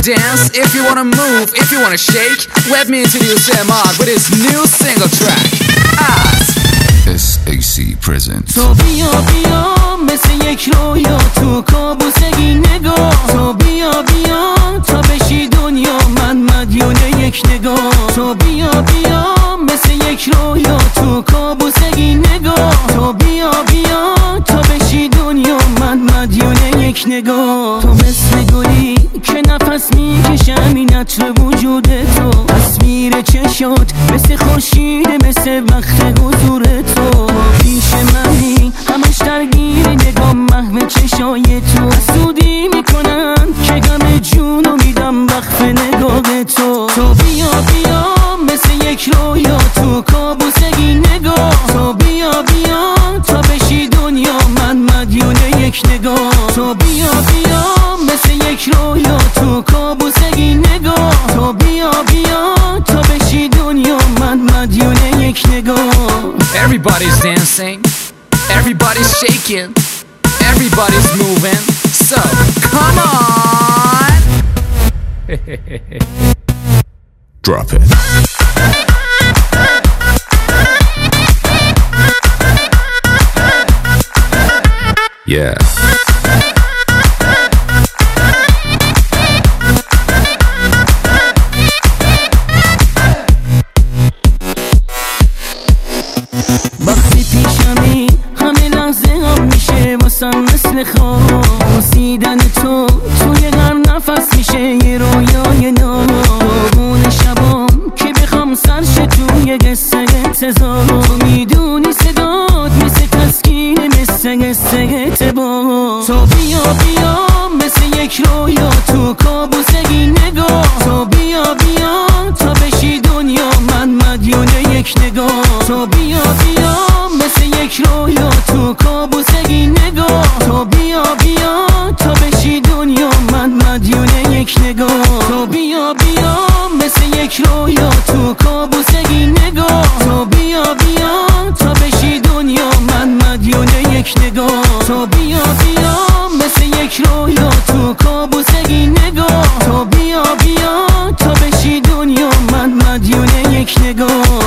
dance, if you wanna move, if you wanna shake, let me introduce Ahmad with his new single track, As. SAC presents. تو بیا بیا مثل یک رویا تو کابوسگی نگاه، تو بیا بیا تا بشی دنیا من مدیون یک نگاه، تو بیا بیا مثل یک رویا تو کابوسگی نگاه، تو بیا بیا تا بشی دنیا من مدیون یک نگاه، تو مثل گلی که نفس میکشم این عطر وجود تو، تصویر چشات مثل خورشید مثل وقت حضور تو، پیش منی همش درگیر نگاه محو چشای تو، حسودی میکنن که غم جونو میدم وقف نگاه تو، تو بیا بیا مثل یک رویا تو کابوسگی نگاه، تو بیا بیا تا بشی دنیا من مدیون یک نگاه، تو بیا بیا مثل یک رویا تو کابوسگی نگاه، تو بیا بیا تا بشی دنیا من مدیون یک نگاه. Everybody's dancing, everybody's shaking, everybody's moving, so come on. Drop it. Yeah. وقتی پیشمی همه لحظه هم میشه واسم مثل خواب، بوسیدن تو توی هر نفس میشه یه رویای ناب، قربون شبام که بخوام سرش توی قصه انتظار، تو میدونی صدات مثل تسکین مثل قصه اعتبار، تو بیا بیا مثل یک رویا تو کابوسگی نگاه، تو بیا بیا تا بشی دنیا من مدیون یک نگاه، تو بیا بیا مثل یک رویا تو کابوسگی نگاه، تو بیا بیا تا بشی دنیا من مدیون یک نگاه، تو بیا بیا مثل یک رویا تو کابوسگی نگاه، تو بیا بیا تا بشی دنیا من مدیون یک نگاه، تو بیا بیا مثل یک رویا تو کابوسگی نگاه، تو بیا بیا تا بشی دنیا من مدیون یک نگاه.